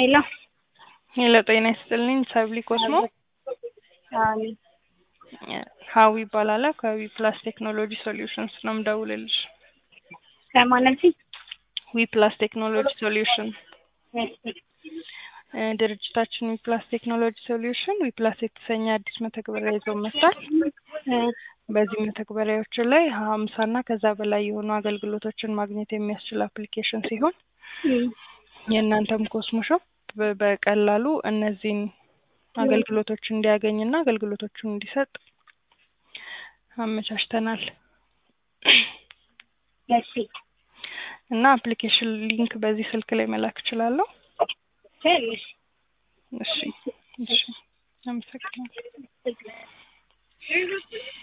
ሄሎ ሄሎ ጤና ይስጥልኝ ሰብሊ ኮስሞ አይ ሀዊ ይባላል ከዊ ፕላስ ቴክኖሎጂ ሶሉሽንስ ነው የምደውልልሽ። ከማለት ዊ ፕላስ ቴክኖሎጂ ሶሉሽን እሺ ድርጅታችን ዊ ፕላስ ቴክኖሎጂ ሶሉሽን ዊ ፕላስ የተሰኘ አዲስ መተግበሪያ ይዞ መጥቷል። በዚህ መተግበሪያዎች ላይ 50 እና ከዛ በላይ የሆኑ አገልግሎቶችን ማግኘት የሚያስችል አፕሊኬሽን ሲሆን የእናንተም ኮስሞ ሾፕ በቀላሉ እነዚህን አገልግሎቶች እንዲያገኝና አገልግሎቶቹን እንዲሰጥ አመቻችተናል። እሺ እና አፕሊኬሽን ሊንክ በዚህ ስልክ ላይ መላክ እችላለሁ? እሺ እሺ አመሰግናለሁ።